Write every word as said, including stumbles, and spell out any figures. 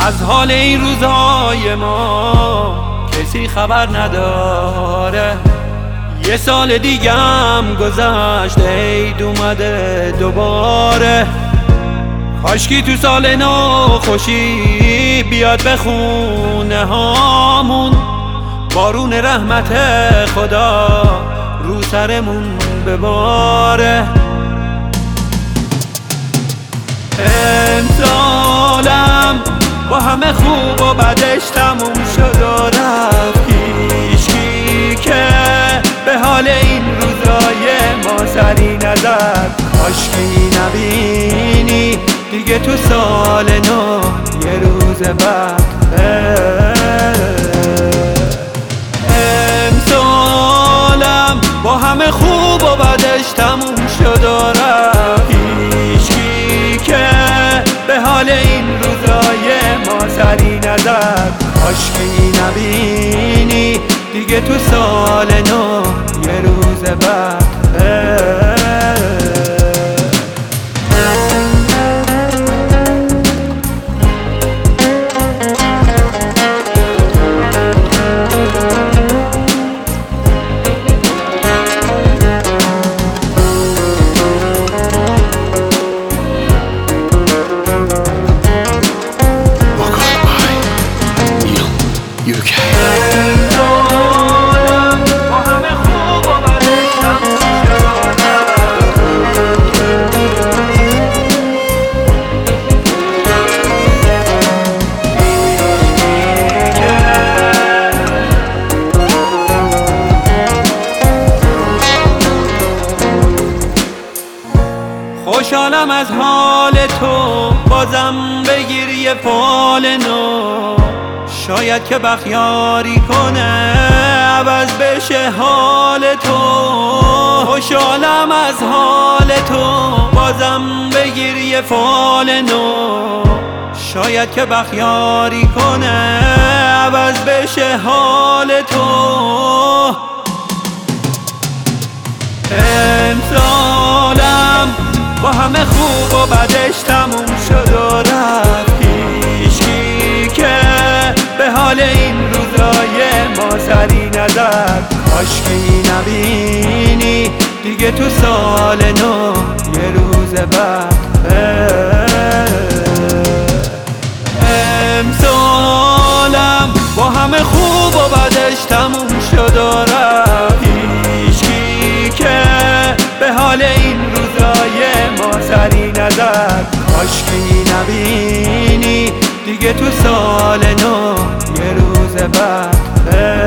از حال این روزای ما کسی خبر نداره. یه سال دیگم گذشت، عید اومده دوباره. کاشکی تو سال نو خوشی بیاد به خونه هامون، بارون رحمت خدا رو سرمون بباره. امسالم با همه خوب و بدش تموم شد و رفت، هیچکی که به حال این روزای ما سری نزد. کاشکی نبینی دیگه تو سال نو یه روز بعد. امسالم با همه خوب و بدش تموم شد و رفت، هیچکی که به حال این روزای ما سری نزد. کاشکی نبینی دیگه تو سال نو یه روز بعد. خوشحالم از حال تو، بازم بگیر یه فال نو. شاید که بخیاری کنه عوض بشه حال تو. خوشحالم از حال تو، بازم بگیر یه فال نو. شاید که بخیاری کنه عوض بشه حال تو. امسالم با همه خوب و بدش تموم شد و رفت، هیچکی که به حال این روزای ما سری نزد. کاشکی نبینی دیگه تو سال نو یه روز بعد. امسالم با همه خوب و بدش تموم شد و رفت، هیچکی که به حال این روزای ما سری نزد. کاشکی نبینی دیگه تو سال نو یه روز بعد.